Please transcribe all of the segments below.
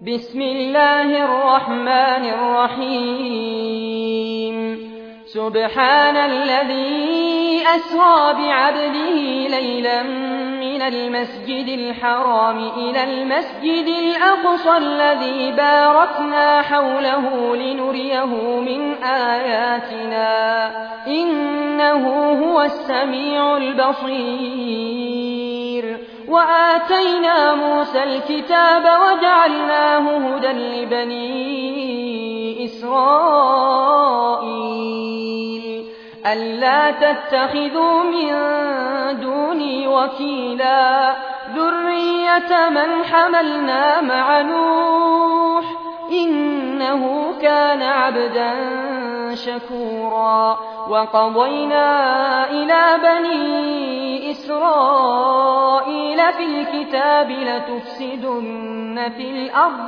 بسم الله الرحمن الرحيم سبحان الذي أسرى بعبده ليلا من المسجد الحرام إلى المسجد الأقصى الذي باركنا حوله لنريه من آياتنا إنه هو السميع البصير وآتينا موسى الكتاب وجعلناه هدى لبني إسرائيل ألا تتخذوا من دوني وكيلا ذرية من حملنا مع نوح إنه كان عبدا شكورا وقضينا إلى بني إسرائيل في الكتاب لتفسدن في الأرض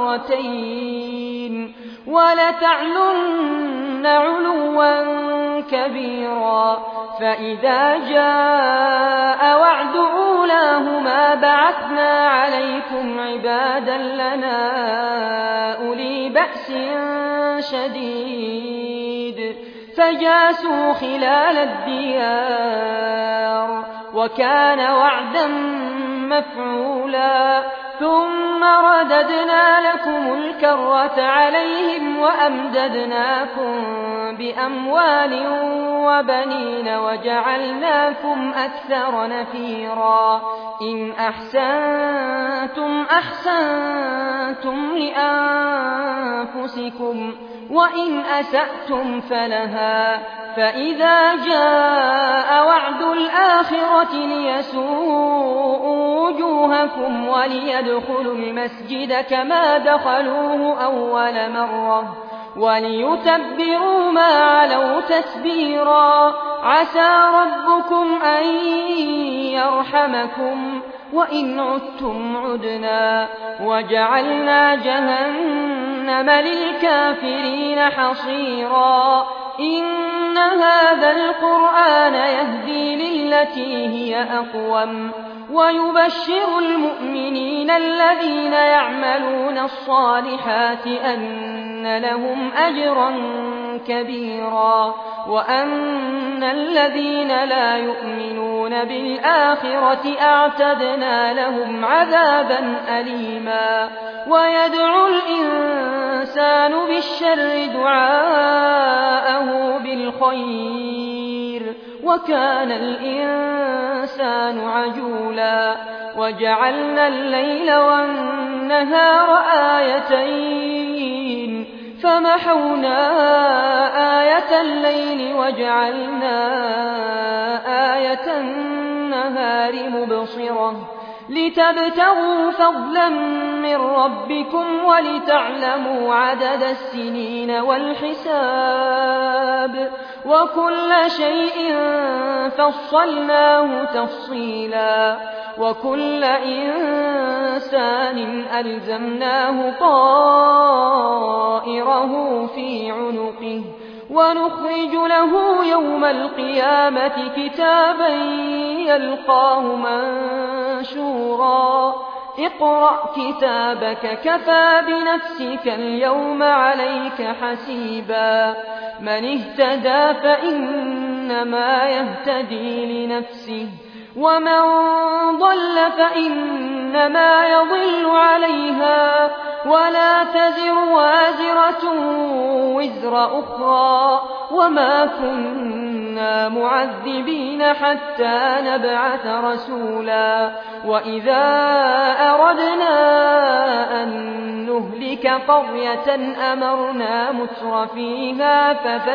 مرتين ولتعلن علوا كبيرا فإذا جاء وعد أولاهما بعثنا عليكم عبادا لنا أولي بأس شديد فجاسوا خلال الديار وكان وعدا مفعولا ثم رددنا لكم الكرة عليهم وأمددناكم بأموال وبنين وجعلناكم أكثر نفيرا إن أحسنتم أحسنتم لأنفسكم وإن أسأتم فلها فإذا جاء وعد الآخرة ليسوءوا وجوهكم وليدخلوا المسجد كما دخلوه أول مرة وليتبروا ما علوا تتبيرا عسى ربكم أن يرحمكم وإن عدتم عدنا وجعلنا جهنم للكافرين حصيرا إن هذا القرآن يهدي للتي هي أقوم ويبشر المؤمنين الذين يعملون الصالحات أن لهم أجرا كبيرا وأن الذين لا يؤمنون بالآخرة أعتدنا لهم عذابا أليما ويدعو الإنسان بالشر دعاءه بالخير وكان الإنسان عجولا وجعلنا الليل والنهار آيتين فمحونا آية الليل وجعلنا آية النهار مبصرة لتبتغوا فضلا من ربكم ولتعلموا عدد السنين والحساب وكل شيء فصلناه تفصيلا وكل إنسان ألزمناه طائره في عنقه ونخرج له يوم القيامة كتابا يلقاه منشورا اقرأ كتابك كفى بنفسك اليوم عليك حسيبا من اهتدى فإنما يهتدي لنفسه ومن ضل فإنما يضل عليها ولا تزر وازرة وزر أخرى وما كنا معذبين حتى نبعث رسولا وإذا أردنا أن نهلك قرية أمرنا مترفيها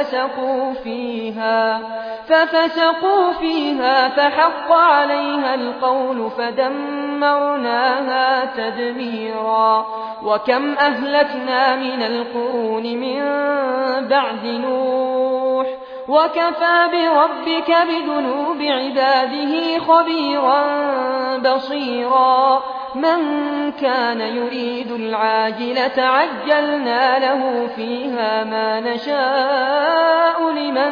ففسقوا فيها فحق عليها القول فدمرناها تدميرا وكم أهلكنا من القرون من بعد نوح وكفى بربك بذنوب عباده خبيرا بصيرا من كان يريد العاجلة عجلنا له فيها ما نشاء لمن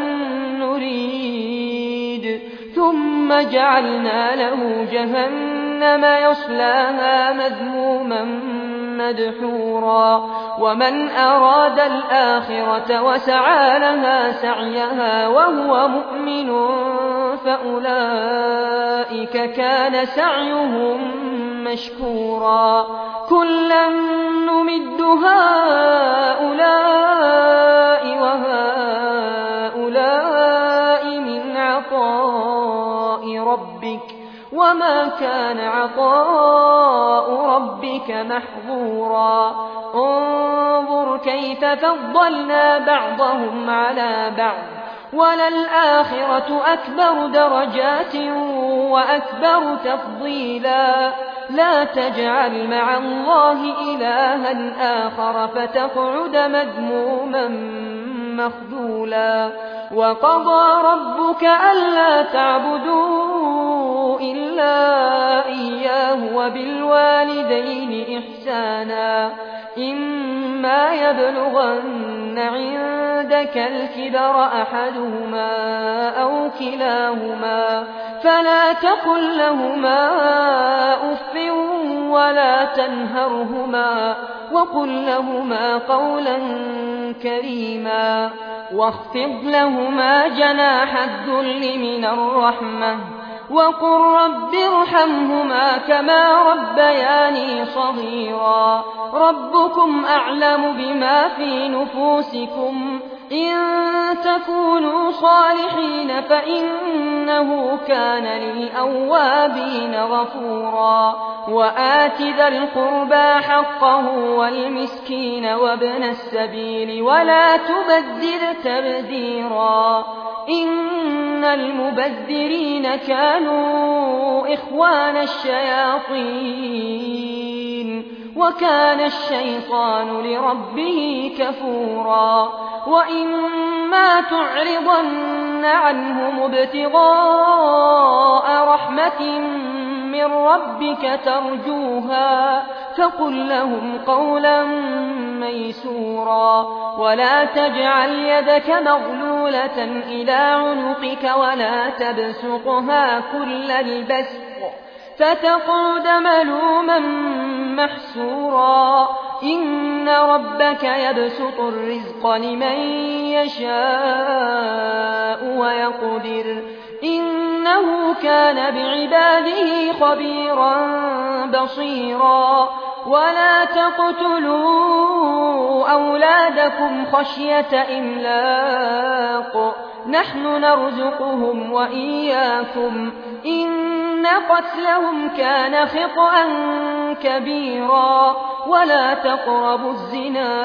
نريد ثم جعلنا له جهنم يصلاها مذموما مدحورا ومن أراد الآخرة وسعى لها سعيها وهو مؤمن فأولئك كان سعيهم مشكورا كلا نمد هؤلاء وهؤلاء من عطاء ربك وما كان عطاء ربك محظورا انظر كيف فضلنا بعضهم على بعض وللآخرة أكبر درجات وأكبر تفضيلا لا تجعل مع الله إلها آخر فتقعد مذموما مخذولا وقضى ربك ألا تعبدوا إلا إياه وبالوالدين إحسانا إما يبلغن عندك الكبر أحدهما أو كلاهما فلا تقل لهما أف ولا تنهرهما وقل لهما قولا كريما واخفض لهما جناح الذل من الرحمة وقل رب ارحمهما كما ربياني صغيرا ربكم أعلم بما في نفوسكم إن تكونوا صالحين فإنه كان للأوابين غفورا وآت ذا القربى حقه والمسكين وابن السبيل ولا تبذر تبذيرا إن المبذرين كانوا إخوان الشياطين وكان الشيطان لربه كفورا وإما تعرضن عنهم ابتغاء رحمة من ربك ترجوها فقل لهم قولا ميسورا ولا تجعل يدك مغلولة إلى عنقك ولا تبسطها كل البسط فتقعد ملوما محسورا إن ربك يبسط الرزق لمن يشاء ويقدر إنه كان بعباده خبيرا بصيرا ولا تقتلوا أولادكم خشية إملاق نحن نرزقهم وإياكم إن قتلهم كان خطأ كبيرا ولا تقربوا الزنا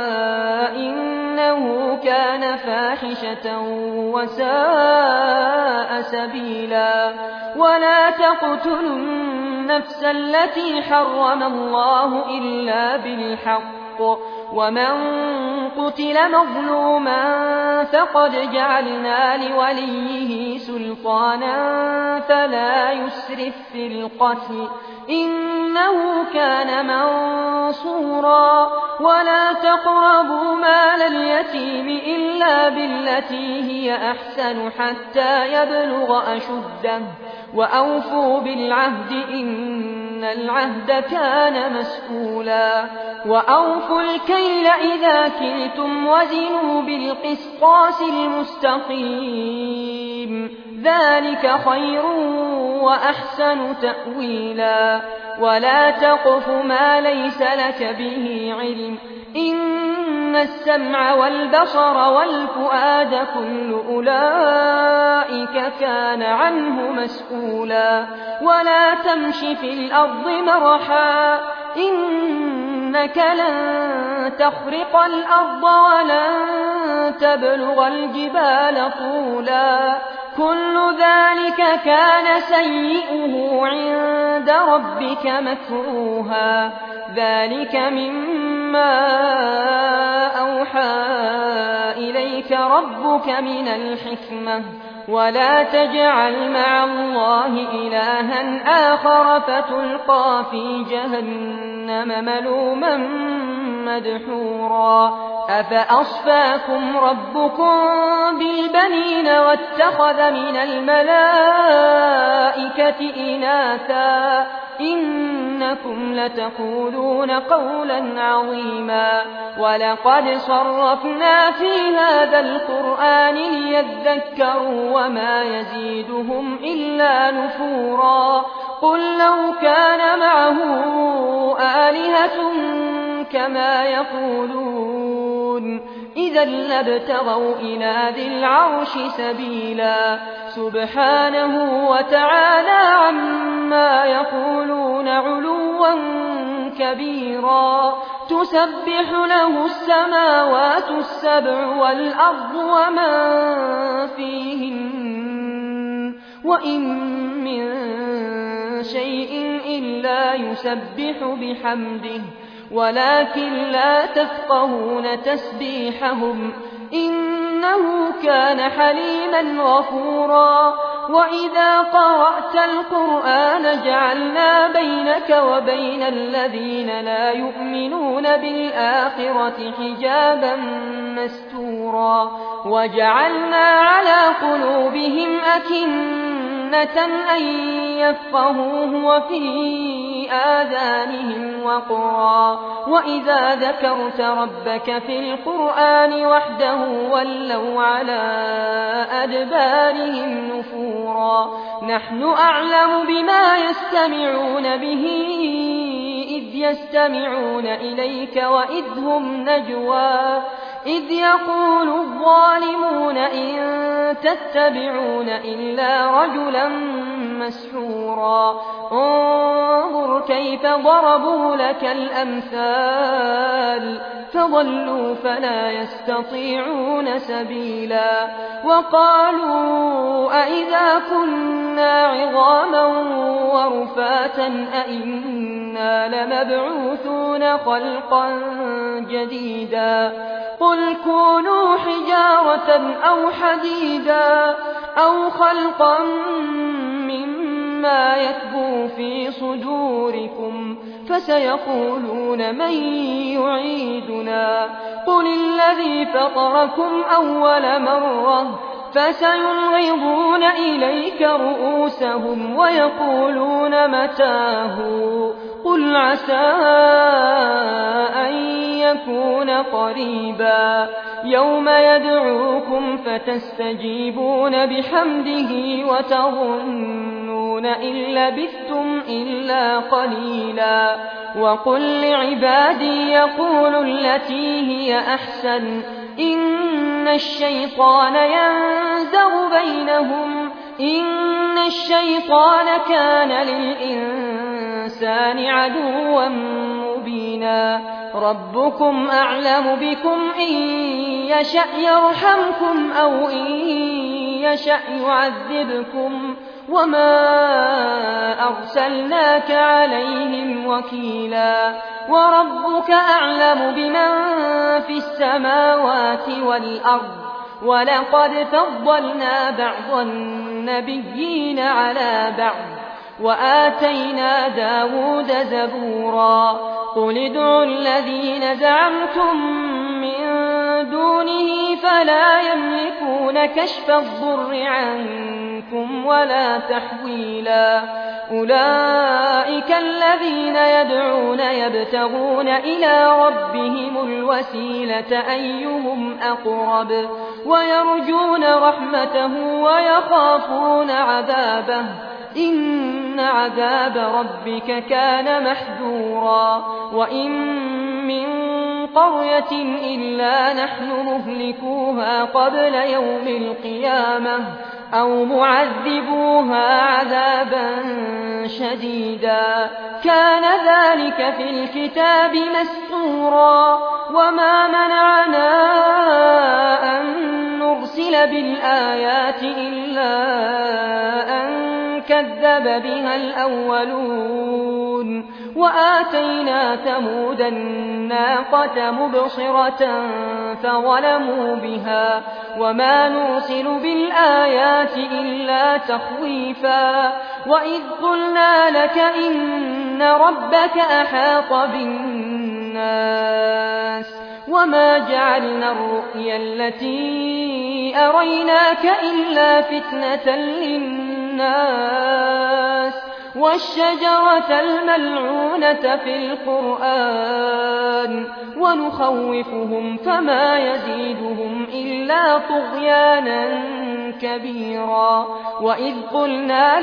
إنه كان فاحشة وساء سبيلا ولا تقتلوا النفس التي حرم الله إلا بالحق ومن قتل مظلوما فقد جعلنا لوليه سلطانا فلا يسرف في القتل إنه كان منصورا ولا تقربوا مال اليتيم إلا بالتي هي أحسن حتى يبلغ أشده وأوفوا بالعهد إن العهد كان مسؤولا وأوفوا الكيل إذا كلتم وزنوا بالقسطاس المستقيم ذلك خير وأحسن تأويلا ولا تقف ما ليس لك به علم إن السمع والبصر والفؤاد كل أولئك كان عنه مسؤولا ولا تمش في الأرض مرحا إنك لن تخرق الأرض ولن تبلغ الجبال طولا كل ذلك كان سيئه عند ربك مكروها ذلك مما أوحى إليك ربك من الحكمة ولا تجعل مع الله إلها آخر فتلقى في جهنم ملوما مدحورا أفأصفاكم ربكم بالبنين واتخذ من الملائكة إناثا إنكم لتقولون قولا عظيما ولقد صرفنا في هذا القرآن ليذكروا وما يزيدهم إلا نفورا قل لو كان معه آلهة كما يقولون إذا لابتغوا إلى ذي العرش سبيلا سبحانه وتعالى عما يقولون علوا كبيرا تسبح له السماوات السبع والأرض ومن فيهن وإن من شيء إلا يسبح بحمده ولكن لا تفقهون تسبيحهم إنه كان حليما غفورا وإذا قرأت القرآن جعلنا بينك وبين الذين لا يؤمنون بالآخرة حجابا مستورا وجعلنا على قلوبهم أكنة أن يفقهوه وفي آذانهم وقرا وإذا ذكرت ربك في القرآن وحده ولوا على أدبارهم نفورا نحن أعلم بما يستمعون به إذ يستمعون إليك وإذ هم نجوى إذ يقول الظالمون إن تتبعون إلا رجلا مسحورا انظر كيف ضربوا لك الأمثال فضلوا فلا يستطيعون سبيلا وقالوا أئذا كنا عظاما ورفاتا أئنا لمبعوثون خلقا جديدا قل كونوا حجارة أو حديدا أو خلقا مما يكبر في صدوركم فسيقولون من يعيدنا قل الذي فطركم أول مرة فسينغضون إليك رؤوسهم ويقولون متاه قل عسى أن يكون قريبا يوم يدعوكم فتستجيبون بحمده وتظنون إن لبثتم إلا قليلا وقل لعبادي يقولوا التي هي أحسن إن الشيطان ينزغ بينهم إن الشيطان كان للإنسان عدوا مبينا ربكم أعلم بكم إن يشأ يرحمكم أو إن يشأ يعذبكم وما أرسلناك عليهم وكيلا وربك أعلم بمن في السماوات والأرض ولقد فضلنا بعض النبيين على بعض وآتينا داود زبورا قل ادعوا الذين زعمتم من دونه فلا يملكون كشف الضر عنكم ولا تحويلا أولئك الذين يدعون يبتغون إلى ربهم الوسيلة أيهم أقرب ويرجون رحمته ويخافون عذابه إن عذاب ربك كان محذورا وإن من قرية إلا نحن مهلكوها قبل يوم القيامة أو معذبوها عذابا شديدا كان ذلك في الكتاب مسطورا وما منعنا أن نرسل بالآيات إلا أن كذب بها الأولون وآتينا ثمود الناقة مبصرة فظلموا بها وما نرسل بالآيات إلا تخويفا وإذ قلنا لك إن ربك أحاط بالناس وما جعلنا الرؤيا التي أريناك إلا فتنة للناس والشجرة الملعونة في القرآن ونخوفهم فما يزيدهم إلا طغيانا كبيرا وإذ قلنا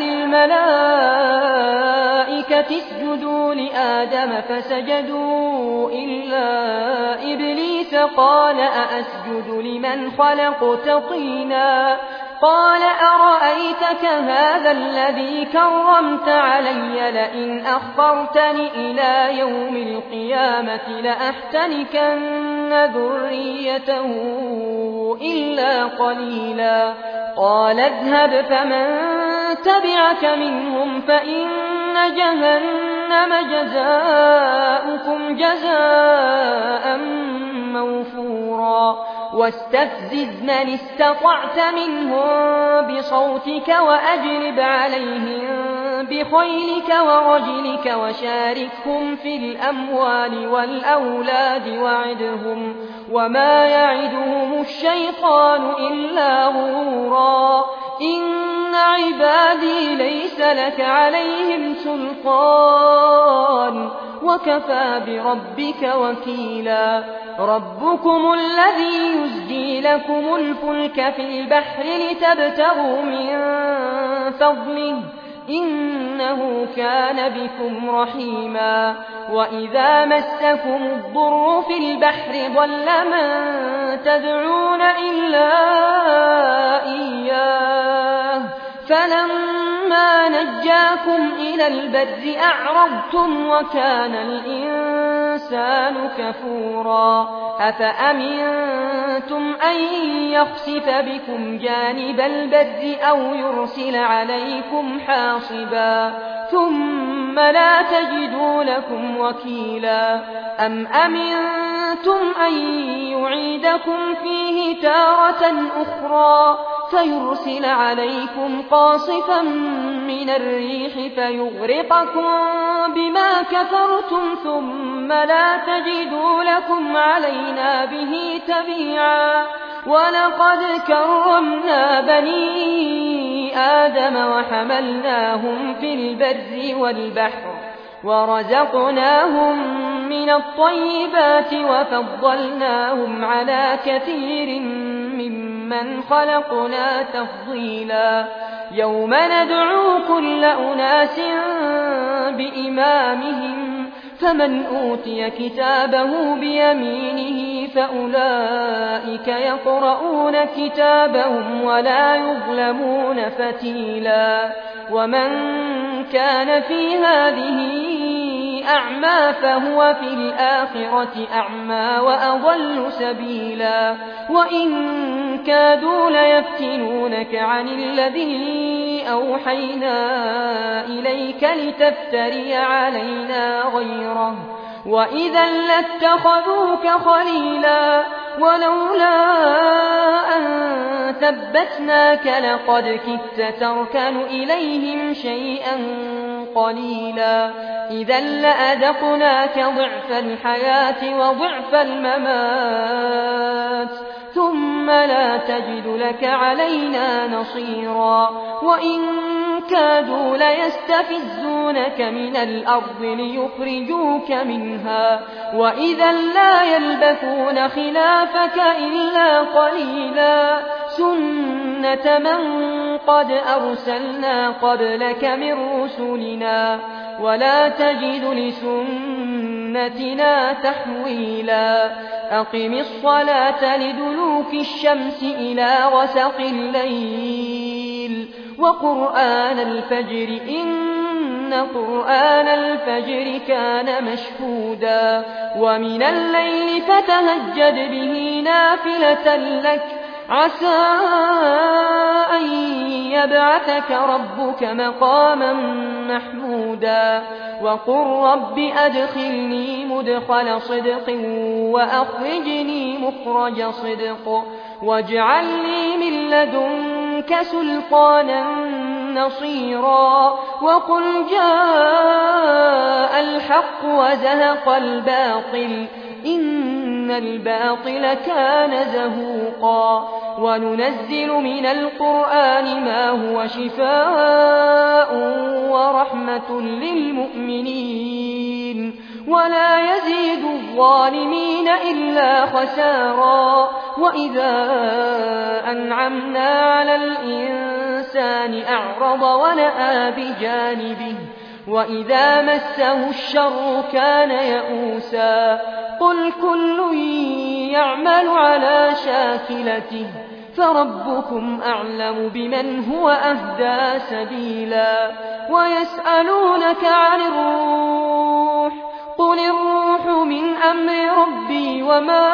للملائكة اسجدوا لآدم فسجدوا إلا إبليس قال أأسجد لمن خلقت طينا قال أرأيتك هذا الذي كرمت علي لئن أخرتني إلى يوم القيامة لأحتنكن ذريته إلا قليلا قال اذهب فمن تبعك منهم فإن جهنم جزاؤكم جزاء موفورا واستفزز من استطعت منهم بصوتك وأجلب عليهم بخيلك ورجلك وشاركهم في الأموال والأولاد وعدهم وما يعدهم الشيطان إلا غرورا إن عبادي ليس لك عليهم سلطان وكفى بربك وكيلا ربكم الذي يزجي لكم الفلك في البحر لتبتغوا من فضله إنه كان بكم رحيما وإذا مسكم الضر في البحر ضل من تدعون إلا إياه فلما نجاكم إلى البر أعرضتم وكان الإنسان كفورا أفأمنتم أن يخسف بكم جانب البر أو يرسل عليكم حاصبا ثم لا تجدوا لكم وكيلا أم أمنتم أن يعيدكم فيه تارة أخرى فيرسل عليكم قاصفا من الريح فيغرقكم بما كفرتم ثم لا تجدوا لكم علينا به تبيعا ولقد كرمنا بني آدم وحملناهم في البر والبحر ورزقناهم من الطيبات وفضلناهم على كثير ممن خلقنا تفضيلا يوم ندعو كل أناس بإمامهم فمن أوتي كتابه بيمينه فأولئك يقرؤون كتابهم ولا يظلمون فتيلا ومن كان في هذه أعمى فهو في الآخرة أعمى وأضل سبيلا وإن كادوا ليفتنونك عن الذي أوحينا إليك لتفتري علينا غيره وإذا لاتخذوك خليلا ولولا أن ثبتناك لقد كدت تركن إليهم شيئا قليلا إذا لأذقناك ضعف الحياة وضعف الممات ثم لا تجد لك علينا نصيرا وإن كادوا ليستفزونك من الأرض ليخرجوك منها وإذا لا يلبثون خلافك إلا قليلا سنة من قد أرسلنا قبلك من رسلنا ولا تجد لسنتنا تحويلا أقم الصلاة لدلوك الشمس إلى غسق الليل وقرآن الفجر إن قرآن الفجر كان مشهودا ومن الليل فتهجد به نافلة لك عسى أن يبعثك ربك مقاما محمودا وقل رب أدخلني مدخل صدق وأخرجني مخرج صدق واجعل لي من لدنك سلطانا نصيرا وقل جاء الحق وزهق الباطل إن الباطل كان زهوقا وننزل من القرآن ما هو شفاء ورحمة للمؤمنين ولا يزيد الظالمين إلا خسارا. وإذا أنعمنا على الإنسان أعرض ونأى بجانبه وإذا مسه الشر كان يئوسا. قل كل يعمل على شاكلته فربكم أعلم بمن هو أهدى سبيلا. ويسألونك عن الروح قل الروح من أمر ربي وما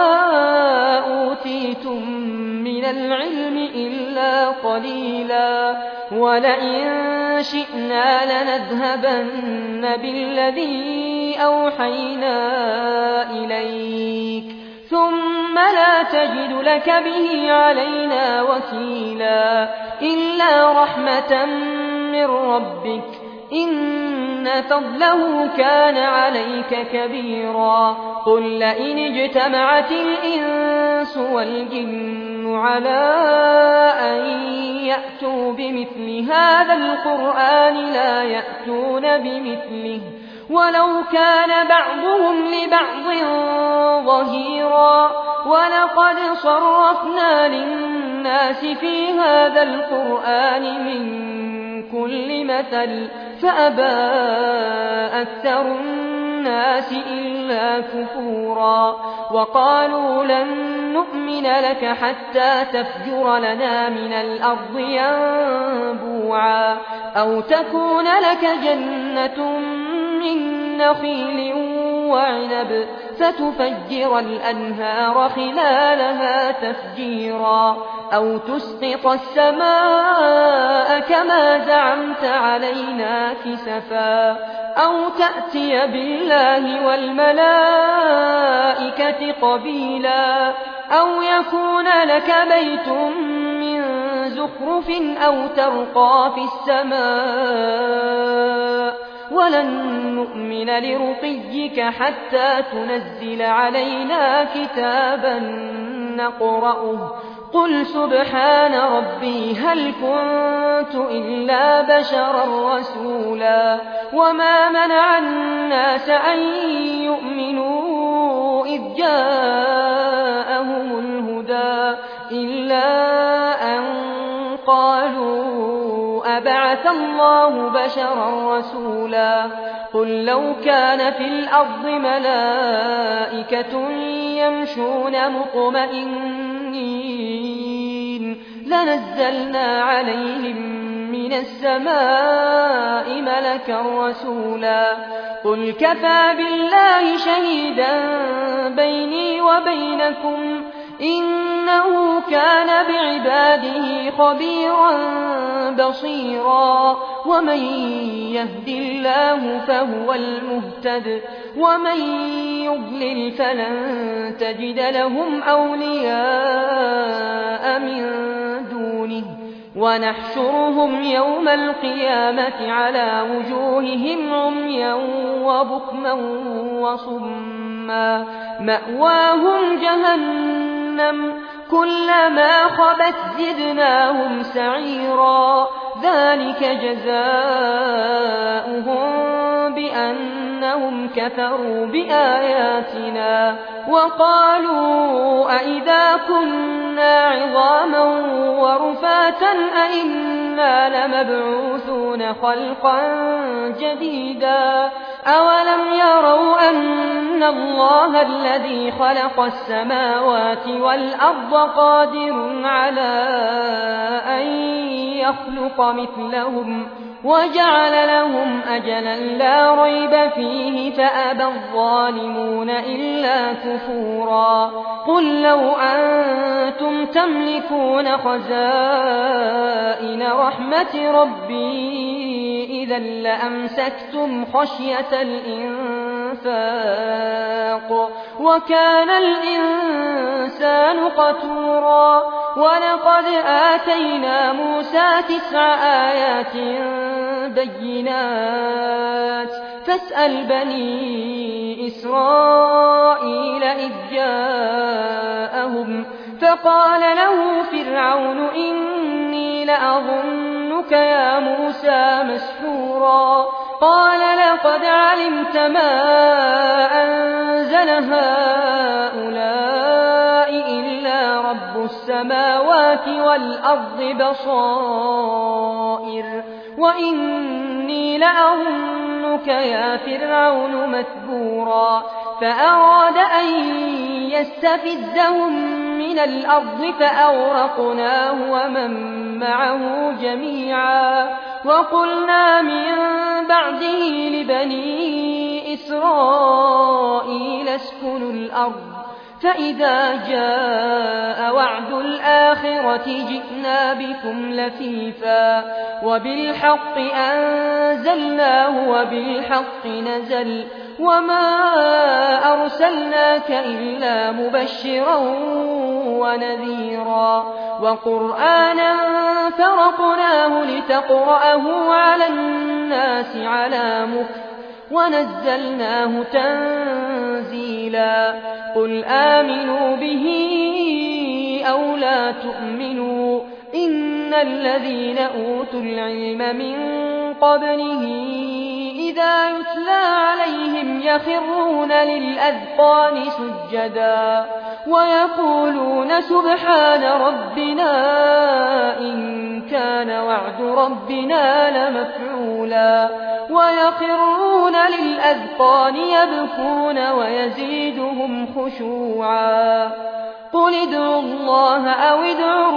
أوتيتم من العلم إلا قليلا. ولئن شئنا لنذهبن بالذي أوحينا إليك ثم لا تجد لك به علينا وكيلا إلا رحمة من ربك إن فضله كان عليك كبيرا. قل لئن اجتمعت الإنس والجن على أن يأتوا بمثل هذا القرآن لا يأتون بمثله ولو كان بعضهم لبعض ظهيرا. ولقد صرفنا للناس في هذا القرآن من كل مثل فأبى أكثر الناس إلا كفورا. وقالوا لن نؤمن لك حتى تفجر لنا من الأرض ينبوعا أو تكون لك جنة من نخيل وعنب فتفجر الأنهار خلالها تفجيرا أو تسقط السماء كما زعمت علينا كسفا أو تأتي بالله والملائكة قبيلا أو يكون لك بيت من زخرف أو ترقى في السماء ولن نؤمن لرقيك حتى تنزل علينا كتابا نقرأه قل سبحان ربي هل كنت إلا بشرا رسولا. وما منع الناس أن يؤمنوا إذ جاءهم الهدى إلا أن قالوا أبعث الله بشرا رسولا. قل لو كان في الأرض ملائكة يمشون مطمئنين لنزلنا عليهم من السماء ملكا رسولا. قل كفى بالله شهيدا بيني وبينكم إنه كان بعباده خبيرا بصيرا. ومن يهد الله فهو المهتد ومن يضلل فلن تجد لهم أولياء من دونه ونحشرهم يوم القيامة على وجوههم عميا وبكما وصما مأواهم جهنم كلما خبت زدناهم سعيرا. ذلك جزاؤهم بأنهم كفروا بآياتنا وقالوا أئذا كنا عظاما ورفاتا أئنا لمبعوثون خلقا جديدا. أولم يروا أن الله الذي خلق السماوات والأرض قادر على أن يخلق مثلهم وجعل لهم أجلا لا ريب فيه فأبى الظالمون إلا كفورا. قل لو أنتم تملكون خزائن رحمة ربي إذا لأمسكتم خشية الإنفاق وكان الإنسان قتورا. ولقد آتينا موسى 9 آيات بينات فاسأل بني إسرائيل إذ جاءهم فقال له فرعون إني لأظنك يا موسى مسحورا قال لقد علمت ما أنزل هؤلاء إلا رب السماوات والأرض بصائر وإني لأظنك يا فرعون مثبورا فأراد أن يستفزهم من الأرض فأغرقناه ومن معه جميعا وقلنا من بعده لبني إسرائيل اسكنوا الأرض فإذا جاء وعد الآخرة جئنا بكم لفيفا وبالحق أنزلناه وبالحق نزل وما أرسلناك إلا مبشرا ونذيرا وقرآنا فرقناه لتقرأه على الناس على مكث ونزلناه تنزيلا قل آمنوا به أو لا تؤمنوا إن الذين أوتوا العلم من قبله إذا يتلى عليهم يخرون للأذقان سجدا ويقولون سبحان ربنا إن كان وعد ربنا لمفعولا ويخرون للأذقان يبكون ويزيدهم خشوعا قل ادعوا الله أو ادعوا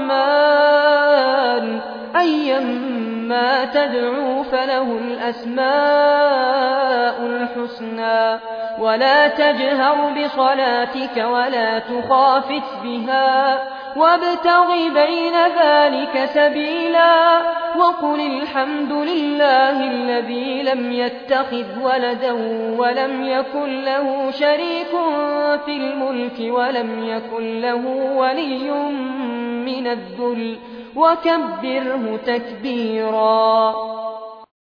الرحمن أيما تدعوا فله الأسماء الحسنى ولا تجهر بصلاتك ولا تخافت بها وابتغ بين ذلك سبيلا وقل الحمد لله الذي لم يتخذ ولدا ولم يكن له شريك في الملك ولم يكن له ولي من الذل وكبره تكبيرا.